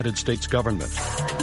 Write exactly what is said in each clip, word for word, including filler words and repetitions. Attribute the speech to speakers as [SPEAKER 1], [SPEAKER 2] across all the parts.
[SPEAKER 1] United States government.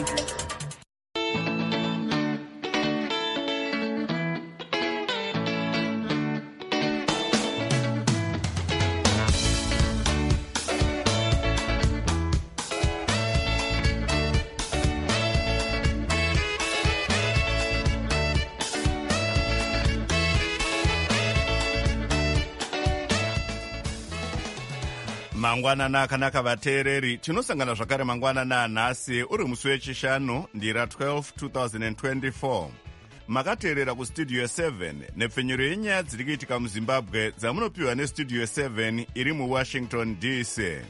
[SPEAKER 2] Mangwanana akanaka vateereri, tinosangana zvakare mangwanana nhasi uri musi wechishanu ndira twelve twenty twenty-four. Makateerera kustudio seven nepfenyuro yenyaya dziri kuitika muZimbabwe dzamunopiwa nestudio seven iri muWashington D C.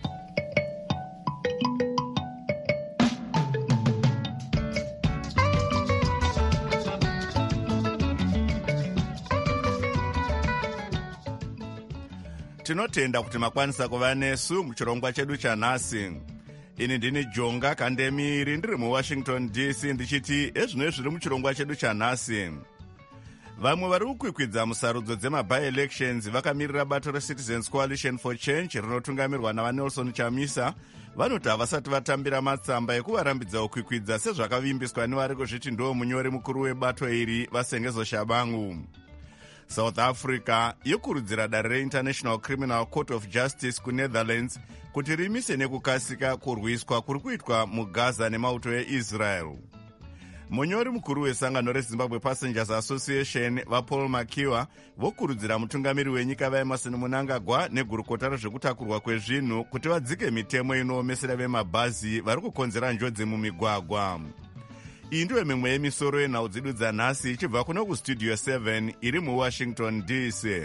[SPEAKER 2] Tinotenda kuti makwanisa kuva nesu muchirongwa chedu chanhasi. Ini ndini Jonga Kandemiri ndiri muWashington D C ndichiti ezvino zviri muchirongwa chedu chanhasi. Vamwe vari kukwikwidza musarudzo dzema-by-elections vakamirira bato reCitizens Coalition for Change rinotungamirwa navaNelson Chamisa vanoti havasati vatambira matsamba ekuvarambidza kukwikwidza sezvakavimbiswa nevari kuzviti ndo munyori mukuru webato iri Vasengezo Shabangu. South Africa yokurudzira dare reInternational Criminal Court of Justice kuNetherlands kuti rimise nekukasika kurwiswa kuri kuitwa muGaza nemauto eIsrael. Munyori mukuru wesangano reZimbabwe Passengers Association vaPaul Makiwa vokurudzira mutungamiri wenyika vaEmmerson Mnangagwa negurukota rezvekutakurwa kwezvinhu kuti vadzike mitemo inoomesera vemabhazi vari kukonzera njodzi mumigwagwa. Iyi ndiyo mimwe yemisoro yenhau dzedu dzanhasi ichibva kuno kustudio seven iri muWashington D C.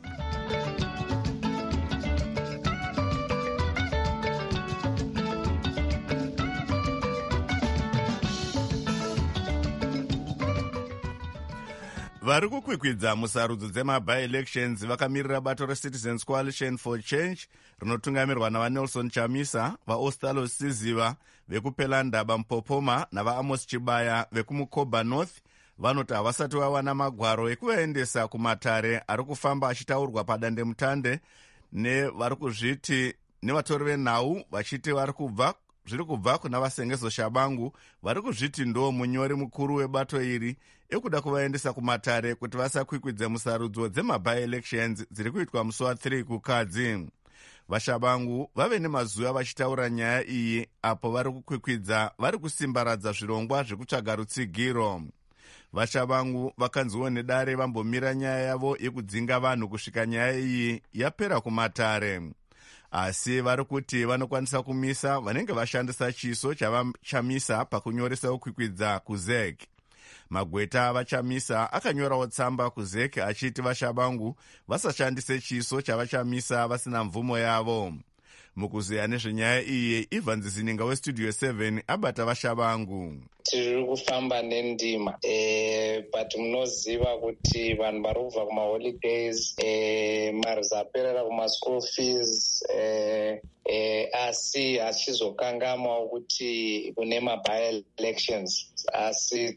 [SPEAKER 2] Vari kukwikwidza musarudzo dzema-by-elections vakamirira bato reCitizens Coalition for Change rinotungamirwa navaNelson Chamisa, vaOstalo Siziva vekuPelandaba Mpopoma navaAmos Chibaya vekumukoba North vanoti havasati vawana magwaro ekuvaendesa kumatare ari kufamba achitaurwa padandemutande nevari kuzviti nevatori venhau vachiti vari kubva zviri kubva kuna Vasengezo Shabangu vari kuzviti ndo munyori mukuru webato iri ekuda kuvaendesa kumatare kuti vasakwikwidze musarudzo dzema-by-elections dziri kuitwa musi wa3 kukadzi. VaShabangu vave nemazuva vachitaura nyaya iyi apo vari kukwikwidza vari kusimbaradza zvirongwa zvekutsvaga rutsigiro. VaShabangu vakanziwo nedare vambomira nyaya yavo yekudzinga vanhu kusvika nyaya iyi yapera kumatare. Asi vari kuti vanokwanisa kumisa vanenge vashandisa chiso chavachamisa pakunyoresa kukwikwidza kuZ E C. Magweta avachamisa akanyorawo tsamba kuZ E C achiti VaShabangu vasashandise chiso chavachamisa vasina mvumo yavo. Mukuzeya nezvenyaya iyi, Ivan Zizininga westudio seven abata VaShabangu.
[SPEAKER 3] Tiri kufamba nendima e, but munoziva kuti vanhu vari kubva kumaholidays e, mari dzaperera kumaschool fees e, e, asi hachizokangamwa kuti kune ma-by-elections, asi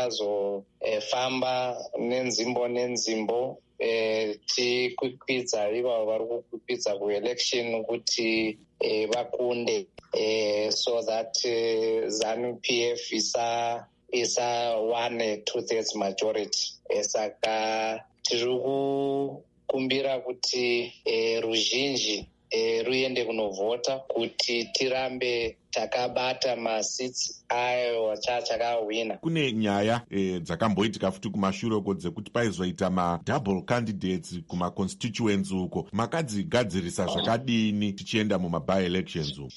[SPEAKER 3] tichazofamba e, nenzimbo nenzimbo e, tikwikwidza ivavo vari kukwikwidza kuelection kuti e, vakunde e, so that uh, ZANU P F isa isa one two-thirds majority. E, saka tiri kukumbira kuti e, ruzhinji e, ruende kunovhota kuti tirambe takabata masits ayo chachakahwina.
[SPEAKER 4] Kune nyaya e, dzakamboitika futi kumashure uko dzekuti paizoita ma-double candidates kuma-constituents uko. Makadzigadzirisa zvakadini tichienda muma-by-elections uko?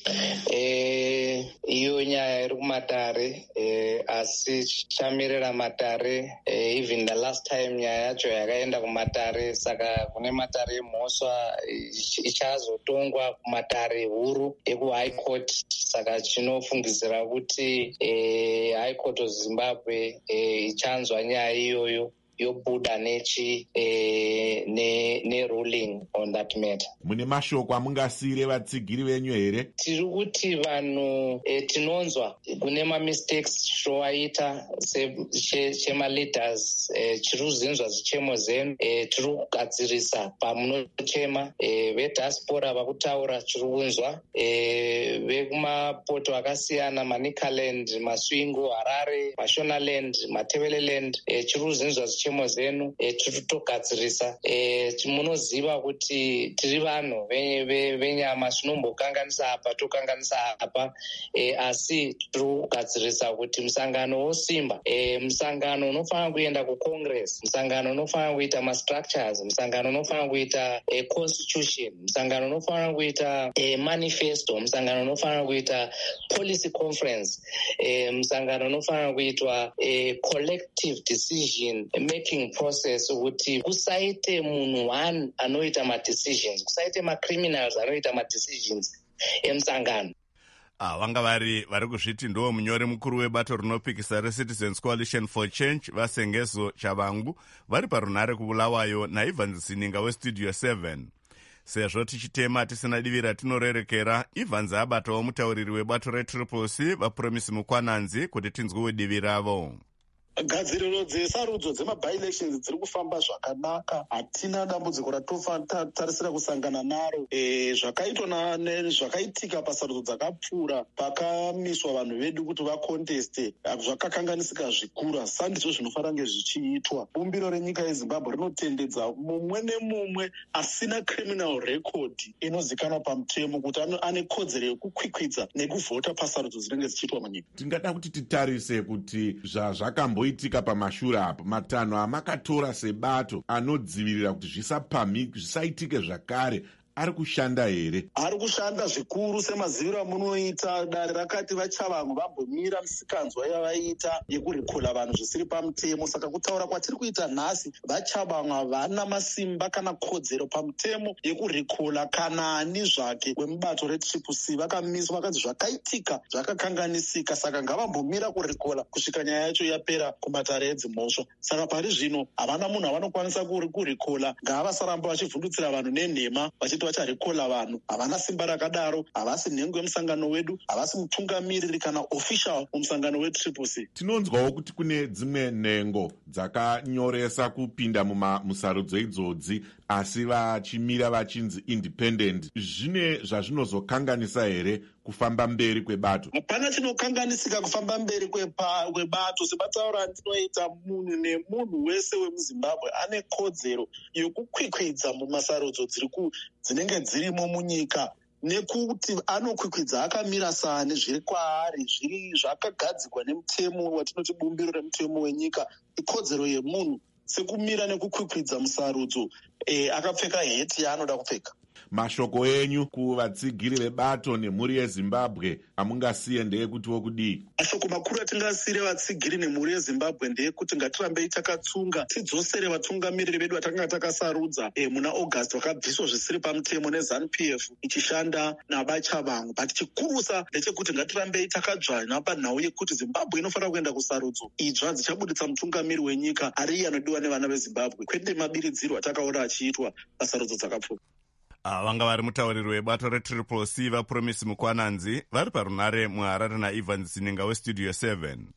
[SPEAKER 3] E, iyo nyaya iri kumatare e, asi chamirira matare e, even the last time nyaya yacho yakaenda kumatare, saka kune matare emhosva ichazotongwa kumatare huru ekuhigh court. Saka chinofungidzira kuti e, High Court of Zimbabwe e, ichanzwa nyaya iyoyo yobuda nechi eh, ne, ne ruling on that matter.
[SPEAKER 4] Mune mashoko amungasiyire vatsigiri venyu here?
[SPEAKER 3] Tiri kuti vanhu eh, tinonzwa kune ma-mistakes zvowaita chema-leaders eh, chiri kuzinzwa zichemo zenu eh, tiri kugadzirisa pamunochema eh, vediaspora vakutaura chiri kunzwa eh, vekumapoto akasiyana manicaland, masvingo, harare, mashonaland, mateveleland eh, chiri kuzinzwa zichemo zenu eh, tiri kutogadzirisa eh, munoziva kuti tiri vanhu venyama zvinombokanganisa apa tokanganisa apa eh, asi tiri kugadzirisa kuti musangano wosimba eh, musangano unofanira kuenda kucongress, musangano unofanira kuita mastructures, musangano unofanira kuita eh, constitution, musangano unofanira kuita eh, manifesto, musangano unofanira kuita policy conference, eh, musangano unofanira kuitwa eh, collective decision making process kuti kusaite munhu one anoita madecisions, kusaite macriminals anoita madecisions emusangano.
[SPEAKER 2] Ah, vanga vari vari kuzviti ndo munyori mukuru webato rinopikisa reCitizens Coalition for Change vasengezo chavangu vari parunhare kubulawayo naIvans Zininga westudio seven. Sezvo tichitema tisina divi ratinorerekera, Evans abatawo mutauriri webato reTriple C vaPromise Mukwananzi kuti tinzwewo divi ravo.
[SPEAKER 1] Gadziriro dzesarudzo dzema-by-elections dziri kufamba zvakanaka. Hatina dambudziko ratotarisira kusangana naro. E, zvakaitwa zvakaitika pasarudzo dzakapfuura pakamiswa vanhu vedu kuti vakonteste zvakakanganisika zvikuru. Saka ndizvo zvinofanira kunge zvichiitwa. Bumbiro renyika yeZimbabwe rinotendedza mumwe nemumwe asina criminal record inozikanwa pamutemo kuti ane kodzero yekukwikwidza nekuvhota pasarudzo dzinenge dzichiitwa munyika.
[SPEAKER 4] Tingada kuti titarise kuti zvazvakambo itika pamashure apo matanho amakatora sebato anodzivirira kuti zvisapamhike zvisaitike zvakare ari kushanda here?
[SPEAKER 1] Ari kushanda zvikuru semaziviro amunoita. Dare rakati vachavangu vambomira misikanzwa yavaiita yekurikola vanhu zvisiri pamutemo. Saka kutaura kwatiri kuita nhasi, vachavangu havana masimba kana kodzero pamutemo yekurikola kana ani zvake wemubato reTriple C. Vakamiswa vakati zvakaitika zvakakanganisika, saka ngavambomira kurikola kusvika nyaya yacho yapera kumatare edzimhosva. Saka pari zvino havana munhu avanokwanisa kurikola. Ngavasaramba vachivhundutsira vanhu nenhema vachiti vacharikola vanhu. Havana simba rakadaro, havasi nhengo yemusangano wedu, havasi mutungamiriri kana official mumusangano weTriple C.
[SPEAKER 4] Tinonzwawo kuti kune dzimwe nhengo dzakanyoresa kupinda musarudzo idzodzi asi vachimira vachinzi independent. Zvine zvazvinozokanganisa here kufamba mberi kwebato?
[SPEAKER 1] Hapana chinokanganisika kufamba mberi kwebato. Sebataura ndinoita, munhu nemunhu wese wemuZimbabwe ane kodzero yokukwikwidza mumasarudzo dziriku dzinenge dzirimo munyika, nekuti anokwikwidza akamira sane zviri kwaari zviri zvakagadzirwa nemutemo watinoti bumbiro remutemo wenyika. Ikodzero yemunhu sekumira nekukwikwidza musarudzo e, akapfeka heti yaanoda kupfeka.
[SPEAKER 4] Mashoko enyu kuvatsigiri vebato nemhuri yeZimbabwe amungasiye ndeyekutiwo kudii?
[SPEAKER 1] Mashoko makuru atingasiyire vatsigiri nemhuri yeZimbabwe ndeyekuti ngatirambei takatsunga, tidzosere vatungamiriri vedu vatakanga takasarudza e, muna August vakabviswa zvisiri pamutemo neZANU P F ichishanda nabachavangu. But chikurusa ndechekuti ngatirambei takadzvanya panhau yekuti Zimbabwe inofanira kuenda kusarudzo. Idzva dzichabuditsa mutungamiri wenyika ari iye anodiwa nevana veZimbabwe, kwete mabiridzirwa atakaona achiitwa pasarudzo dzakapfuura.
[SPEAKER 2] Vanga vari mutauriri webato reTriple C vaPromise Mukwananzi vari parunhare muHarare naIvans Zininga westudio seven.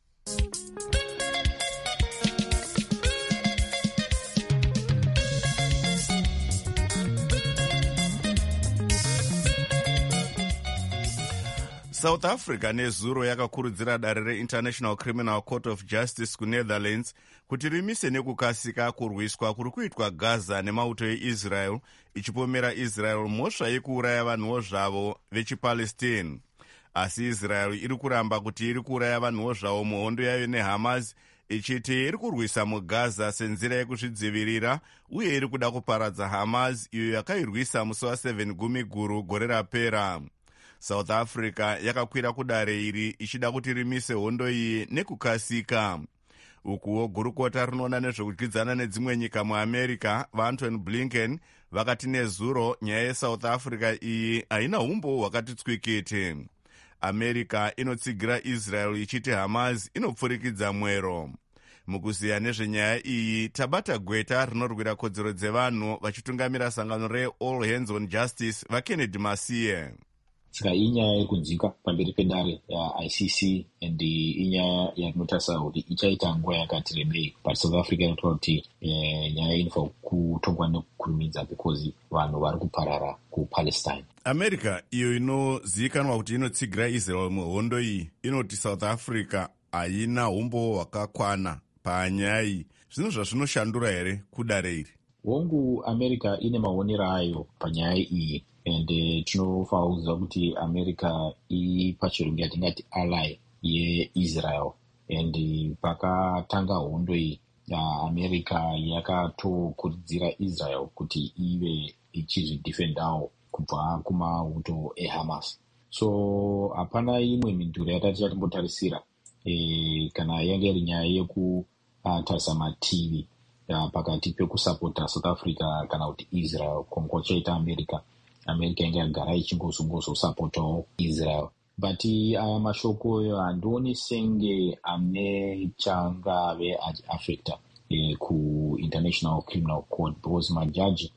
[SPEAKER 2] South Africa nezuro yakakurudzira dare reInternational Criminal Court of Justice kuNetherlands kuti rimise nekukasika kurwiswa kuri kuitwa Gaza nemauto eIsrael, ichipomera Israel mhosva yekuuraya vanhuwo zvavo vechiPalestine. Asi Israel iri kuramba kuti iri kuuraya vanhuwo zvavo muhondo yayo neHamas, ichiti iri kurwisa muGaza senzira yekuzvidzivirira uye iri kuda kuparadza Hamas iyo yakairwisa musi wa7 Gumiguru gore rapera. South Africa yakakwira kudare iri ichida kuti rimise hondo iyi nekukasika. Ukuwo gurukota rinoona nezvekudyidzana nedzimwe nyika muAmerica vaAntony Blinken vakati nezuro nyaya yeSouth Africa iyi haina umbo hwakati tswikiti. America inotsigira Israel ichiti Hamas inopfurikidza mwero. Mukuziya nezvenyaya iyi, tabata gweta rinorwira kodzero dzevanhu vachitungamira sangano reAll Hands on Justice vaKennedy Masiye.
[SPEAKER 5] Saka inyaya iri kunzika pamberi pedare ya I C C and inyaya yatinotarisa kuti ichaita nguva yakati rebei. But South Africa inotaura kuti nyaya inofanira kutongwa nekukurumidza because vanhu vari kuparara kuPalestine.
[SPEAKER 2] America iyo inozivikanwa kuti inotsigira Israel muhondo iyi inoti South Africa haina umbo hwakakwana panyaya iyi. Zvino zvazvinoshandura here kudare iri?
[SPEAKER 5] Hongu America ine maonero ayo panyaya iyi. And uh, tinofanira kuziva kuti America ipachirungu yatingati ally yeIsrael. And uh, pakatanga hondo iyi uh, America yakatokurudzira Israel kuti ive ichizvidefendawo kubva kumauto eHamas. So hapana imwe midhuri yatati yatimbotarisira e, kana yange iri nyaya yekutarisa uh, mativi uh, pakati pekusapota South Africa kana kuti Israel kongo chaita America. America inge yagara ichingozunguzosapotawo Israel. But aya uh, mashoko handoni senge ane changave achiafecta eh, ku International Criminal Court because majaji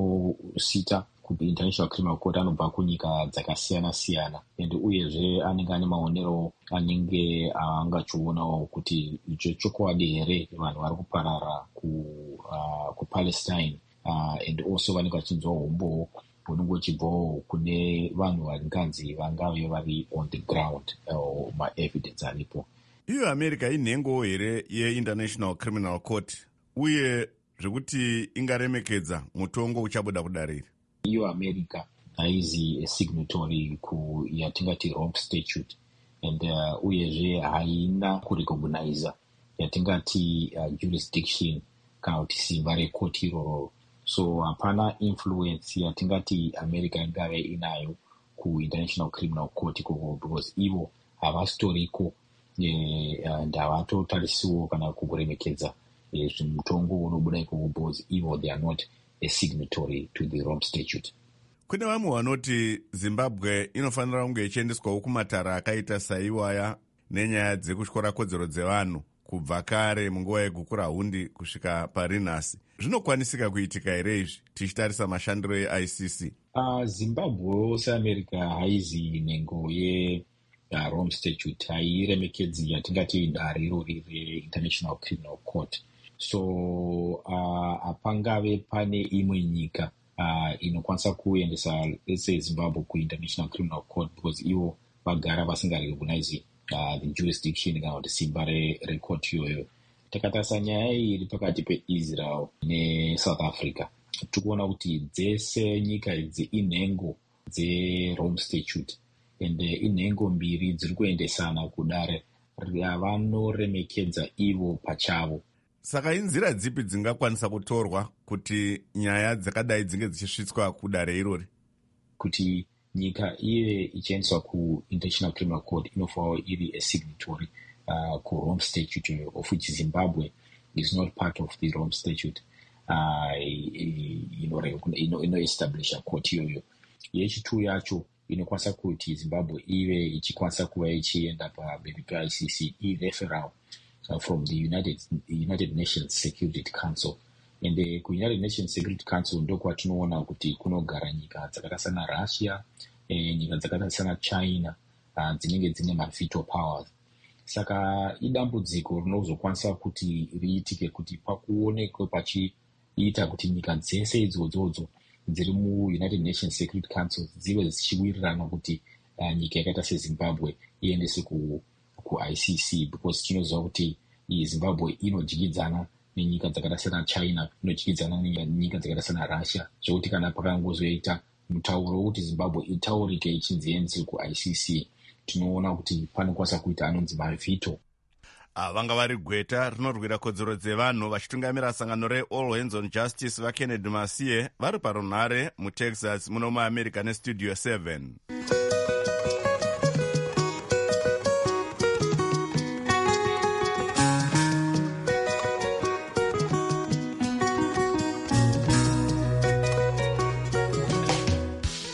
[SPEAKER 5] anosita ku International Criminal Court anobva kunyika dzakasiyana-siyana and uyezve anenge ane maonero anenge angachionawo kuti icho chokwadi here vanhu vari kuparara ku, uh, ku Palestine uh, and also vanenge vachinzwa hombo unenge uchibvawo kune vanhu varinganzi vangave vari on the ground uh, maevidence aripo.
[SPEAKER 2] Iyo America inhengo here yeInternational Criminal Court uye zvekuti ingaremekedza mutongo uchabuda kudariri.
[SPEAKER 5] Iyo America haizi signatory ku yatingati Rome Statute and uh, uyezve haina kurecognize yatingati uh, jurisdiction kana kuti simba rekoti iroro. So hapana influence yatingati America ingave inayo ku International Criminal Court ikoko because ivo havasitoriko eh, ndavatotarisiwo kana kukuremekedza eh, mutongo unobuda ikoko because ivo they are not a signatory to the Rome Statute.
[SPEAKER 2] Kune vamwe vanoti Zimbabwe inofanira kunge ichiendeswawo kumatara akaita saiwaya nenyaya dzekutyora kodzero dzevanhu kubva kare munguva yegukura hundi kusvika parinhasi. Zvinokwanisika kuitika here izvi tichitarisa mashandiro eI C C?
[SPEAKER 5] Uh, Zimbabwe seAmerica haizi nhengo yeRome Statute hairemekedzi yatingati dare irori reInternational Criminal Court. So uh, hapangave pane imwe nyika uh, inokwanisa kuendesa ese Zimbabwe kuInternational Criminal Court because ivo vagara vasingarecognize uh, the jurisdiction kana kuti simba recourt iyoyo. Takatarisa nyaya iri pakati peIsrael neSouth Africa, tikuona kuti dzese nyika idzi inhengo dzeRome Statute and inhengo mbiri dziri kuendesana kudare ravanoremekedza ivo pachavo.
[SPEAKER 2] Saka inzira dzipi dzingakwanisa kutorwa kuti nyaya dzakadai dzinge dzichisvitswa kudare irori?
[SPEAKER 5] Kuti nyika ive ichiendeswa kuInternational Criminal Court inofanira iri a signatory Uh, ku Rome Statute, of which Zimbabwe is not part of the Rome Statute. Uh, ino-establish a court iyoyo. Yechitu yacho inokwanisa kuti Zimbabwe ive ichikwanisa kuva ichienda pabhepi peI C C i-referral uh, from the United, United Nations Security Council. And uh, ku United Nations Security Council ndokwatinoona kuti kunogara nyika dzakaita sana Russia, eh, nyika dzakaita sana China uh, dzinenge dzine ma-veto powers. Saka idambudziko rinozokwanisa kuti riitike kuti pakuonekwe pachiita kuti nyika dzese idzodzo dziri muUnited Nations Security Council dzive dzichiwirirana kuti uh, nyika yakaita seZimbabwe iendese ku kuI C C because tinoziva kuti Zimbabwe inodyidzana nenyika dzakaita sana China, inodyidzana nenyika dzakaita sana Russia, zvokuti kana pakangozoita mutauro kuti Zimbabwe itaurike ichinzi iendese kuI C C tinoona kuti panokwanisa kuita anonzi mavhito.
[SPEAKER 2] Vanga vari gweta rinorwira kodzero dzevanhu vachitungamira sangano reAll Hands on Justice vaKennedy Masiye vari parunhare muTexas muno muAmerica nestudio seven.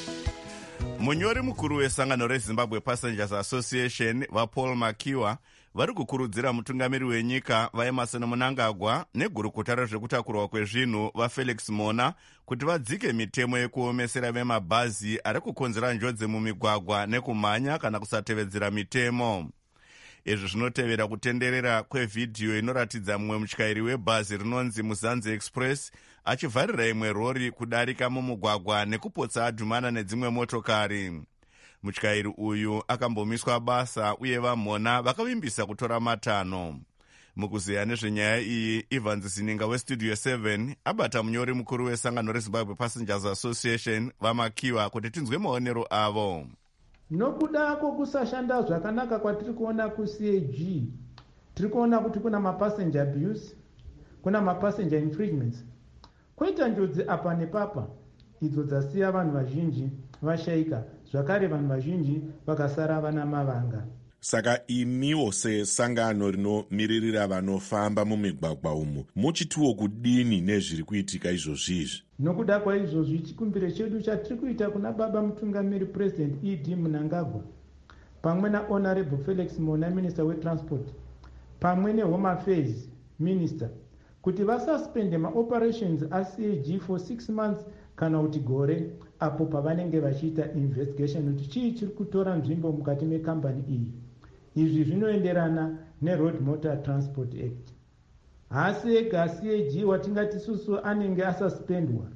[SPEAKER 2] Munyori mukuru wesangano reZimbabwe Passengers Association vaPaul Makiwa vari kukurudzira mutungamiri wenyika vaemarson mnangagwa negurukuta rezvekutakurwa kwezvinhu vafelix mona kuti vadzike mitemo yekuomesera vemabhazi ari kukonzera njodzi mumigwagwa nekumhanya kana kusatevedzera mitemo. Izvi zvinotevera kutenderera kwevhidhiyo inoratidza mumwe mutyairi webhazi rinonzi Muzanzi Express achivharira imwe rori kudarika mumugwagwa nekupotsa adhumana nedzimwe motokari. Mutyairi uyu akambomiswa basa uye vamona vakavimbisa kutora matanho. Mukuzeya nezvenyaya iyi, Evans Sininga westudio seven abata munyori mukuru wesangano reZimbabwe Passengers Association vamakiwa kuti tinzwe maonero avo.
[SPEAKER 6] Nokuda kwokusashanda zvakanaka kwatiri kuona ku-C A G, tiri kuona kuti kuna mapassenger abuse, kuna mapassenger infringements. Koita njodzi apa nepapa idzo dzasiya vanhu vazhinji vashaika, zvakare vanhu vazhinji vakasara vana mavanga.
[SPEAKER 4] Saka imiwo sesangano rinomiririra vanofamba mumigwagwa umu muchitiwo kudini nezviri kuitika izvozvizvi?
[SPEAKER 6] Nokuda kwaizvozvi chikumbiro chedu chatiri kuita kuna baba mutungamiri President E D Mnangagwa pamwe naHonorable Felix Mona Minister weTransport pamwe neHome Affairs Minister kuti vasuspende maoperations a-C A G for six months kana kuti gore apo pavanenge vachiita investigation kuti chii chiri kutora nzvimbo mukati mekambani iyi. Izvi zvinoenderana neRoad Motor Transport Act. Hasi ega C A G watingati susu anenge asuspendwa,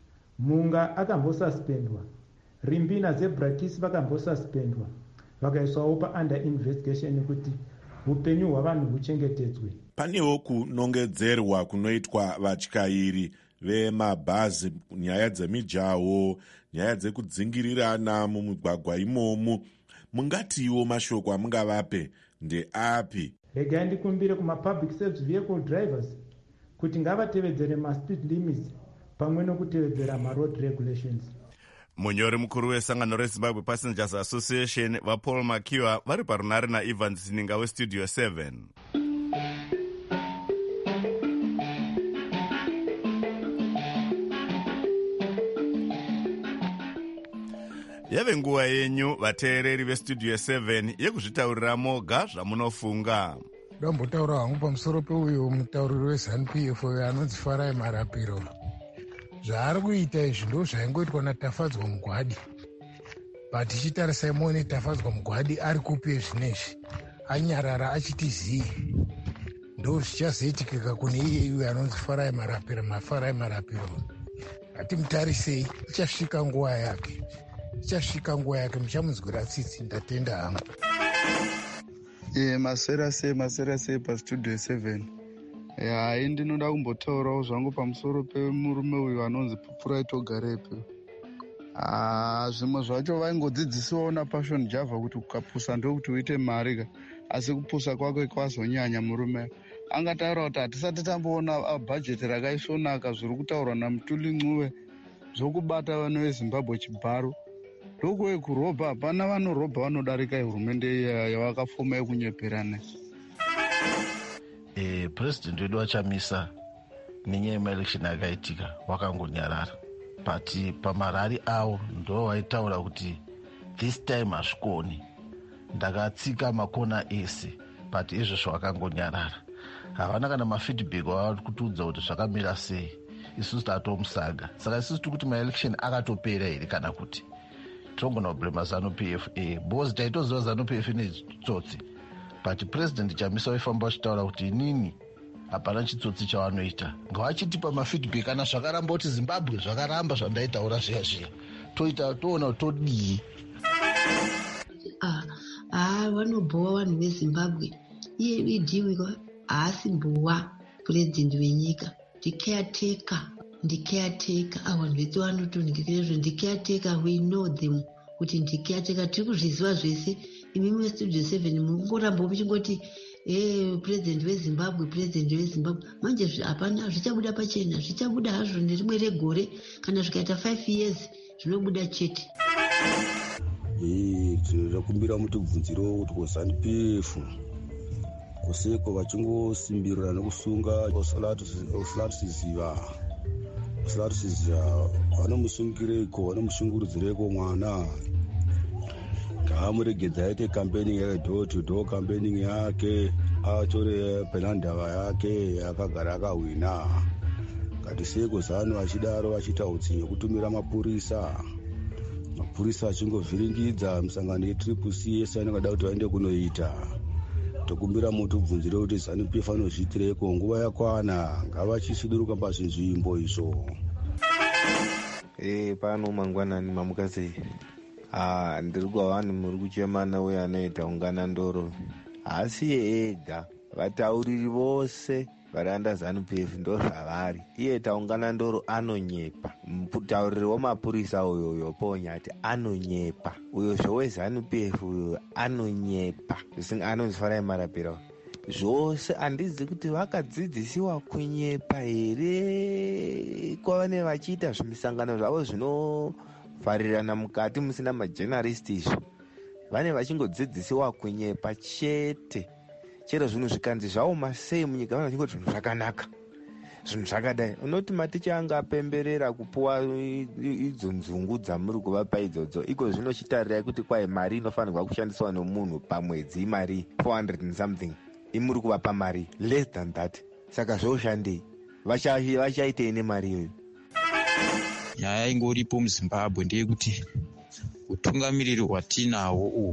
[SPEAKER 6] Munga akambosuspendwa, Rimbi naZebrakis vakambosuspendwa, vakaiswawo pa-under investigation kuti upenyu hwavanhu huchengetedzwe.
[SPEAKER 4] Panewo kunongedzerwa kunoitwa vatyairi vemabhazi, nyaya dzemijaho, nyaya dzekudzingirirana mumigwagwa imomu. Mungatiwo mashoko amungavape ndeapi?
[SPEAKER 6] Regai ndikumbire kuma-public service vehicle drivers kuti ngavatevedzere ma-speed limits pamwe nokutevedzera ma-road regulations.
[SPEAKER 2] Munyori mukuru wesangano reZimbabwe Passengers Association vaPaul Makiwa vari parunare naEvans Sininga westudio seven. Yave nguva yenyu vateereri vestudio seven yekuzvitaurira moga zvamunofunga.
[SPEAKER 7] Ndambotaura hangu pamusoro peuyo mutauriri weZANU P F anonzi Farai Marapiro. Zvaari kuita izvi ndo zvaingoitwa naTafadzwa Mugwadi. But tichitarisai muone Tafadzwa Mugwadi ari kupi zvinezvi, anyarara achiti zii. Ndo zvichazoitika kune iye iye anonzi Farai Marapiro, maFarai Marapiro. Ngatimutarisei, ichasvika nguva yake. Ichasvika nguva yake, muchamunzwira tsitsi, ndatenda hangu.
[SPEAKER 8] Eh, masera se masera se pastudio seven. Hai ndinoda kumbotaurawo zvangu pamusoro pemurume uyu anonzi Pupura Itogarepe. Ah, zvimwe zvacho vaingodzidzisiwawo naPassion Java kuti ukapusa ndokuti uite mari ka, asi kupusa kwake kwazonyanya murume. Angataura kuti hatisati tamboona bhajeti rakaisvonaka zviri kutaurwa naMutuli Ncube zvokubata vanhu veZimbabwe chibharo. Ndokuve kurobha, hapana vanorobha vanodarika hurumende yavakafoma yekunyeperana.
[SPEAKER 9] Eh, President wedu waChamisa nenyaya yemaelection akaitika wakangonyarara. But pamarari avo ndo vaitaura kuti this time hazvikoni. Ndakatsika makona ese, but izvozvo wakangonyarara. Havana kana mafeedback wavari kutiudza kuti zvakamira sei. Isusu tatomusaga. Saka isusu tiri kuti maelection akatopera here kana kuti tongona kublema ZANU P F A because taitoziva ZANU P F nechitsotsi, but President Chamisa waifamba achitaura kuti inini hapana chitsotsi chavanoita. Ngavachitipa mafeedback kana zvakaramba kuti Zimbabwe zvakaramba zvandaitaura zviya zviya toita toona kuti todii.
[SPEAKER 10] Ah, ah, vanobhowa vanhu veZimbabwe. Iye idiwika haasi mbowa President wenyika, ndicaretaker. Ndicaretaker, ava vanhu vedu vanotonhekera ndicaretaker, we know them kuti ndicaretaker, tiri kuzviziva zvese. Imimi westudio seven mungoramba muchingoti eh, President weZimbabwe, President weZimbabwe. Manje hapana zvichabuda pachena, zvichabuda hazvo nerimwe regore kana zvikaita five years zvinobuda chete.
[SPEAKER 11] Eh, tinokumbira mutibvunziro kuti kuZANU P F kuseko vachingosimbirira nekusunga usalatusiziva usalatusiziva vanomusungireko vanomushungurudzireko mwana ngaamuregedza aite campaigning yake door to door campaigning yake, atore penandava yake akagara akahwina. Ngatiseko zano achidaro achiita utsinye kutumira mapurisa, mapurisa achingovhiringidza misangano yetriple C yese anongada kuti vaende kunoita. Tokumbira mutu bvunzire kuti ZANU-P F anozviitireko, nguva yakwana, ngavachisuduruka pazvinzvimbo izvo.
[SPEAKER 12] Eh, pano mangwanani mamukazei. Ah, ndiri kuva vanhu muri kuchemana uye anoita ungana ndoro. Asi ega vatauriri vose vari anda ZANU-P F ndo zvavari. Iye taungana ndoro anonyepa. Mutauriri wamapurisa uyoyo ponyati anonyepa. Uyo zvowe ZANU-P F uyo anonyepa. Zvisinga anonzifarai marapira. Zvose handizi kuti vakadzidzisiwa kunyepa here kwavane vachiita zvimisangano zvavo zvinovharirana mukati musina majournalist izvo. Vane vachingodzidzisiwa kunyepa chete. Chero zvinhu zvikanzi zvaoma sei munyika vana vachingoti zvinhu zvakanaka, zvinhu zvakadai. Unoti maticha anga apemberera kupuwa idzo nzungu dzamuri kuvapa idzodzo. Iko zvinochitarirai kuti kwai mari inofanirwa kushandiswa nomunhu pamwedzi mari four hundred and something. Imuri kuvapa mari less than that. Saka zvoshandei? Vachaitei nemari iyoyo?
[SPEAKER 13] Nyaya ingoripo muZimbabwe ndeyekuti utungamiriri hwatinahwo uhu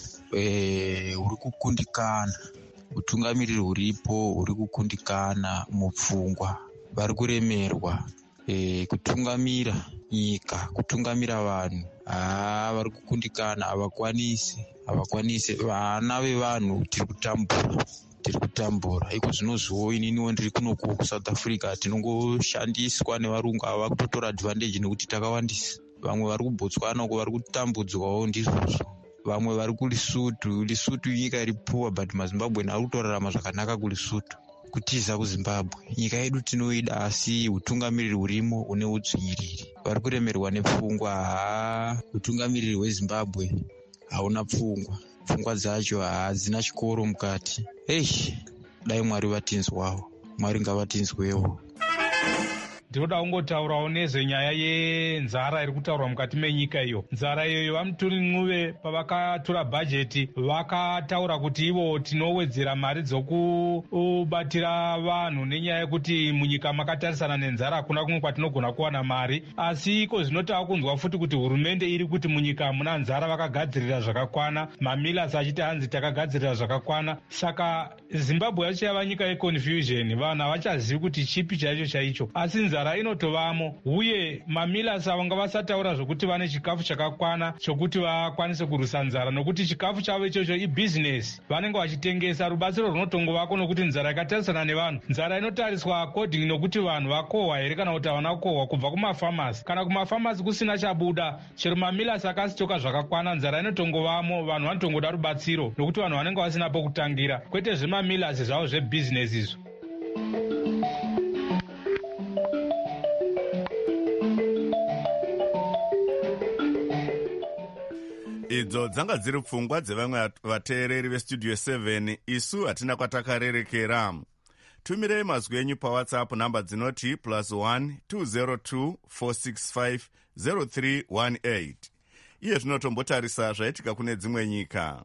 [SPEAKER 13] huri kukundikana. Utungamiriri huripo huri kukundikana mupfungwa. Vari kuremerwa kutungamira nyika, kutungamira vanhu. Ah, vari kukundikana, havakwanisi, havakwanisi. Vana vevanhu tiri kutambura, tiri kutambura. Iko zvinozviwo ininiwo ndiri kunokuwo kuSouth Africa tinongoshandiswa nevarungu ava kutotora advantage nekuti takawandisa. Vamwe vari kuBotswana uko vari kutambudzwawo ndizvozvo. Vamwe vari kuLesotho. Lesotho nyika iri poor but maZimbabwe ari kutorarama zvakanaka kuLesotho. Kutiza kuZimbabwe. Nyika yedu tinoida asi utungamiriri hurimo une udzvinyiriri. Vari kuremerwa nepfungwa. Ha, utungamiriri hweZimbabwe hauna pfungwa. Pfungwa dzacho hadzina chikoro mukati. Eish, dai Mwari vatinzwawo. Mwari ngavatinzwewo.
[SPEAKER 14] Ndinoda kungotaurawo nezvenyaya yenzara iri kutaurwa mukati menyika iyo. Nzara iyoyo vamutori Ncube pavakatora bhajeti vakataura kuti ivo tinowedzera mari dzokubatira vanhu nenyaya yekuti munyika makatarisana nenzara hakuna kumwe kwatinogona kuwana mari. Asi iko zvinotava kunzwa futi kuti hurumende iri kuti munyika muna nzara vakagadzirira zvakakwana, mamilasi achiti hanzi takagadzirira zvakakwana. Saka Zimbabwe yacho yava nyika yeconfusion, vanhu havachazivi kuti chipi chaicho chaicho. Asi nzara inotovamo uye mamilasi vanga vasataura zvokuti vane chikafu chakakwana chokuti vakwanise kurwisa nzara, nokuti chikafu chavo ichocho ibhizinesi. Vanenge vachitengesa, rubatsiro runotongovako nokuti nzara ikatarisana nevanhu. Nzara inotariswa according nokuti vanhu vakohwa here kana kuti havana kukohwa kubva kumafamasi. Kana kumafamasi kusina chabuda, chero mamilasi akasitoka zvakakwana, nzara inotongovamo, vanhu vanotongoda rubatsiro nokuti vanhu vanenge vasina pokutangira. Kwete zvemamilasi zvavo zvebhizinesi izvo.
[SPEAKER 2] Idzo dzanga dziri pfungwa dzevamwe vateereri vestudio seven. Isu hatina kwatakarerekera. Tumirei mazwi enyu pawhatsapp namba dzinoti plus one two zero two four six five zero three one eight. Iye zvinotombotarisa zvaitika kune dzimwe nyika.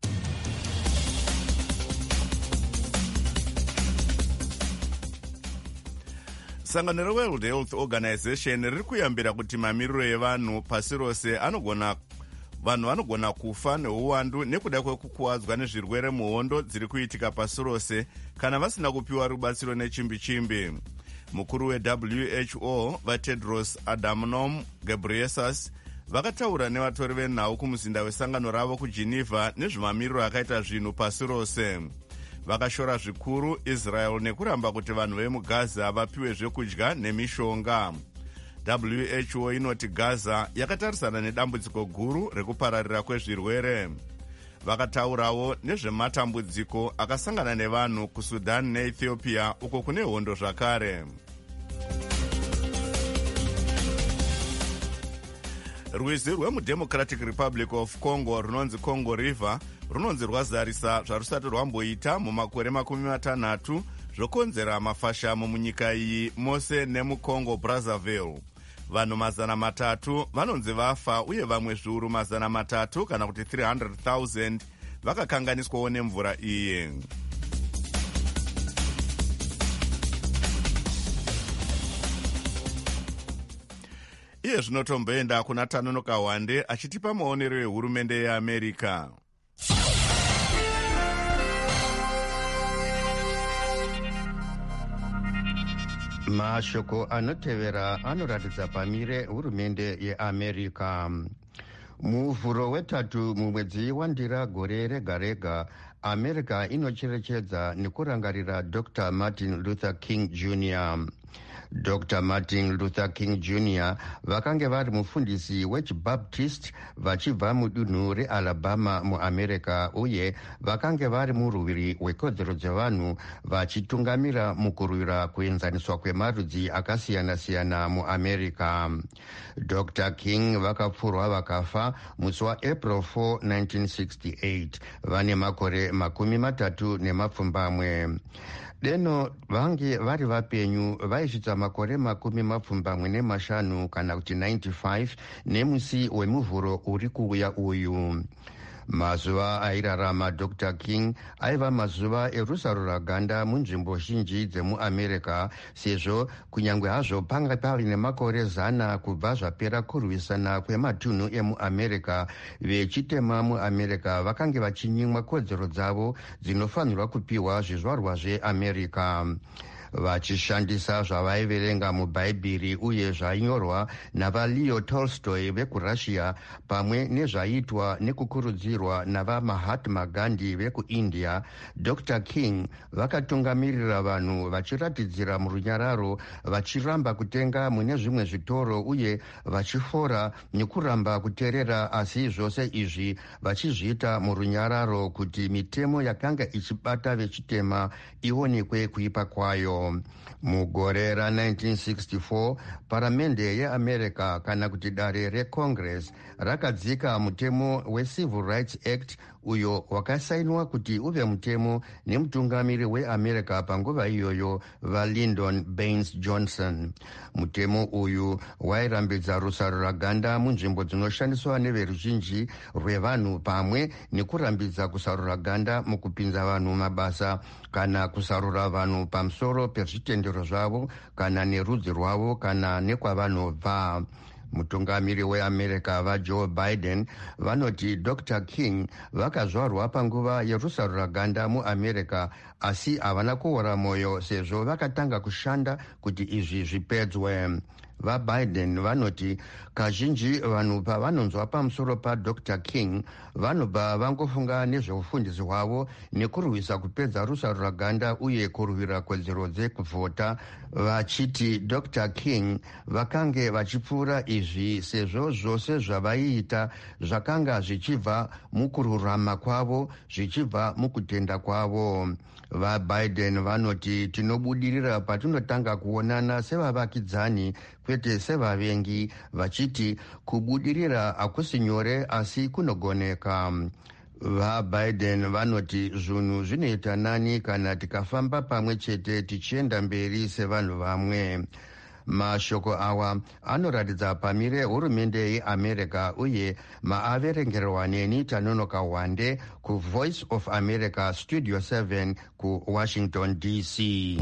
[SPEAKER 2] Sangano reWorld Health Organization riri kuyambira kuti mamiriro evanhu pasi rose anogona vanhu vanogona kufa neuwandu nekuda kwekukuwadzwa nezvirwere muhondo dziri kuitika pasi rose kana vasina kupiwa rubatsiro nechimbi-chimbi. Mukuru weW H O vaTedros Adhanom Ghebreyesus vakataura nevatori venhau kumuzinda wesangano ravo kuGeneva nezvemamiriro akaita zvinhu pasi rose. Vakashora zvikuru Israel nekuramba kuti vanhu vemuGaza vapiwe zvekudya nemishonga. W H O inoti Gaza yakatarisana nedambudziko guru rekupararira kwezvirwere. Vakataurawo nezvematambudziko akasangana nevanhu kuSudan neEthiopia uko kune hondo zvakare. Rwizi rwemuDemocratic Republic of Congo runonzi Congo River runonzi rwazarisa zvarusati rwamboita mumakore makumi matanhatu zvokonzera mafashamo munyika iyi mose nemuCongo Brazzaville. vanhu mazana matatu vanonzi vafa uye vamwe zviuru mazana matatu kana kuti three hundred thousand vakakanganiswawo nemvura iyi. iye zvinotomboenda kuna Tanonoka Wande achitipa maonero ehurumende yeAmerika.
[SPEAKER 15] Mashoko anotevera anoratidza pamire hurumende yeAmerika. Muvhuro wetatu mumwedzi wandira gore rega rega, America inocherechedza nekurangarira Doctor Martin Luther King Junior Doctor Martin Luther King Junior vakange vari mufundisi wechibaptist vachibva mudunhu reAlabama muAmerica uye vakange vari murwiri wekodzero dzevanhu vachitungamira mukurwira kuenzaniswa kwemarudzi akasiyana-siyana muAmerica. Doctor King vakapfurwa vakafa musi waApril fourth nineteen sixty-eight vane makore makumi matatu nemapfumbamwe. Deno vange vari vapenyu vaisvitsa makore makumi mapfumbamwe nemashanu kana kuti ninety-five nemusi wemuvhuro uri kuuya uyu. Mazuva airarama Doctor King aiva mazuva erusarura ganda munzvimbo zhinji dzemuAmerica, sezvo kunyange hazvo panga pave nemakore zana kubva zvapera kurwisana kwematunhu emuAmerica, vechitema muAmerica vakange vachinyimwa kodzero dzavo dzinofanirwa kupiwa zvizvarwa zveAmerica. Vachishandisa zvavaiverenga mubhaibheri uye zvainyorwa navaLeo Tolstoy vekurussia pamwe nezvaiitwa nekukurudzirwa navaMahatma Gandhi vekuIndia, Doctor King vakatungamirira vanhu vachiratidzira murunyararo, vachiramba kutenga mune zvimwe zvitoro uye vachifora nekuramba kuteerera, asi zvose izvi vachizviita murunyararo kuti mitemo yakanga ichibata vechitema ionekwe kuipa kwayo. Mugore ra nineteen sixty-four paramende yeAmerica kana kuti dare reCongress rakadzika mutemo weCivil Rights Act uyo wakasainwa kuti uve mutemo nemutungamiri weAmerica panguva iyoyo vaLyndon Baines Johnson. Mutemo uyu wairambidza rusarura ganda munzvimbo dzinoshandiswa neveruzhinji rwevanhu pamwe nekurambidza kusarura ganda mukupinza vanhu mabasa kana kusarura vanhu pamusoro pezvitendero zvavo kana nerudzi rwavo kana nekwavanobva. Mutungamiri weAmerica vaJoe Biden vanoti Doctor King vakazvarwa panguva yerusarura ganda muAmerica, asi havana kuora mwoyo sezvo vakatanga kushanda kuti izvi zvipedzwe. VaBiden vanoti kazhinji vanhu pavanonzwa pamusoro paDoctor King vanobva vangofunga nezveufundisi hwavo nekurwisa kupedza rusarura ganda uye kurwira kodzero dzekuvhota, vachiti Doctor King vakange vachipfuura izvi sezvo zvose zvavaiita zvakanga zvichibva mukururama kwavo, zvichibva mukutenda kwavo. VaBiden vanoti tinobudirira patinotanga kuonana sevavakidzani kwete sevavengi, vachiti kubudirira hakusi nyore asi kunogoneka. VaBiden vanoti zvinhu zvinoita nani kana tikafamba pamwe chete tichienda mberi sevanhu vamwe. Mashoko awa anoratidza pamire hurumende yeAmerica uye maaverengerwa neni Tanonoka Wande kuVoice of America Studio seven kuWashington D C.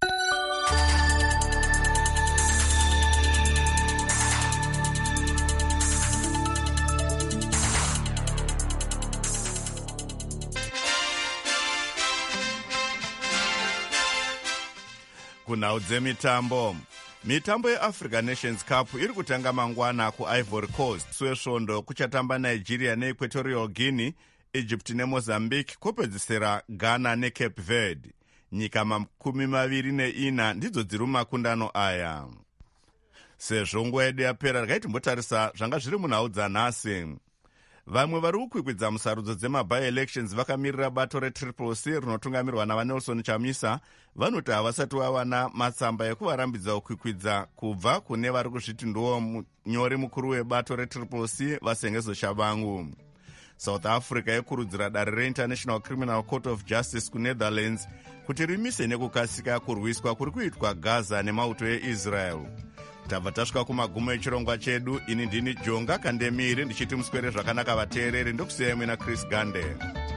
[SPEAKER 2] Kunhau dzemitambo. Mitambo yeAfrica Nations Cup iri kutanga mangwana kuIvory Coast. Swesvondo kuchatamba Nigeria neEquatorial Guinea, Egypt neMozambique, kopedzisira Ghana neCape Verde. Nyika makumi maviri neina ndidzo dziri mumakundano aya. Sezvo nguva yedu yapera rakaitimbotarisa zvanga zviri munhau dzanhasi. Vamwe vari kukwikwidza musarudzo dzemabi-elections vakamirira bato reTriple C rinotungamirwa navaNelson Chamisa vanoti havasati vawana matsamba ekuvarambidza kukwikwidza kubva kune vari kuzviti ndiwo munyori mukuru webato reTriple C Vasengezo Shabangu. South Africa yekurudzira dare reInternational Criminal Court of Justice kuNetherlands kuti rimise nekukasika kurwiswa kuri kuitwa Gaza nemauto eIsrael. tabva tasvika kumagumo echirongwa chedu. Ini ndini Jonga Kandemiri ndichiti muswere zvakanaka vateereri. Ndokusiyai mwina Chris Gande.